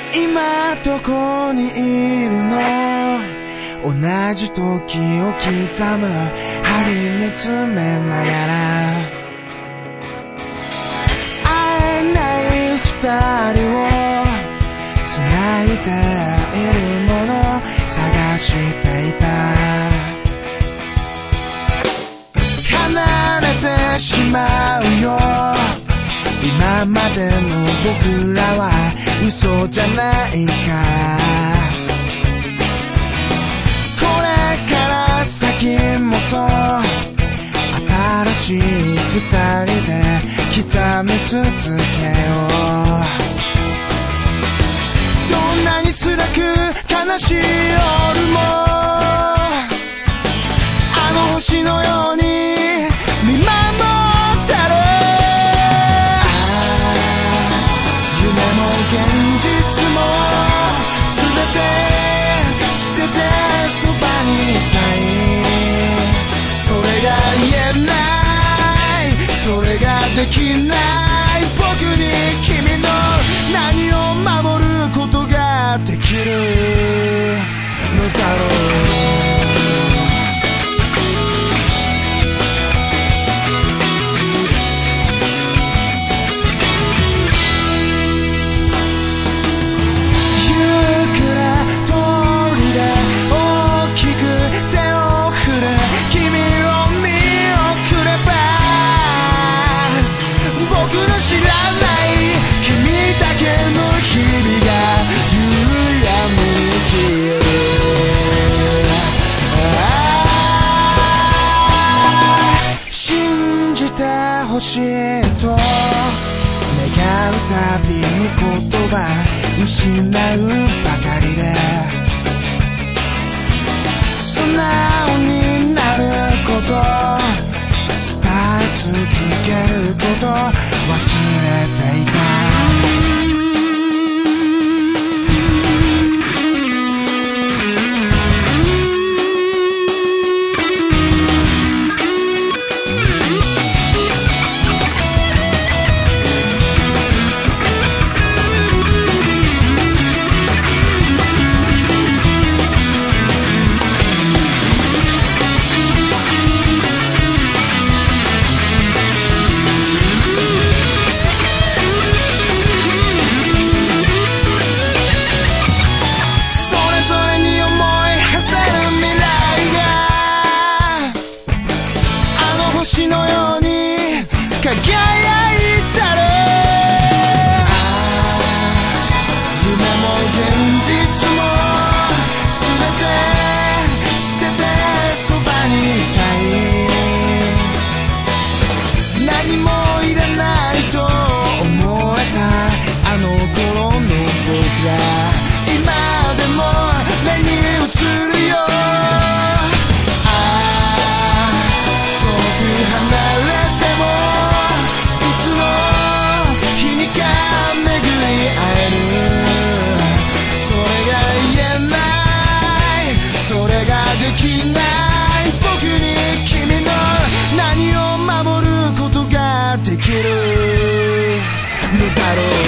今どこにいるの？同じ時を刻む針見つめながら、会えない二人を繋いでいるもの探していた。離れてしまうよ、今までの僕らは嘘じゃないか。これから先もそう新しい二人で刻み続けよう。どんなに辛く悲しい夜もあの星のように見守ってる。夢も現実も全て捨ててそばにいたい。それが言えない、それができない僕に君の何を守ることができるのだろう。欲しいと願うたびに言葉失うばかりで、素直になること、伝え続けること忘れていた。星のように輝いてる。夢も現実も全て捨ててそばにいたい。何もいらないと思えたあの頃の僕が今でも目に映るよ。できない僕に君の何を守ることができるのだろう。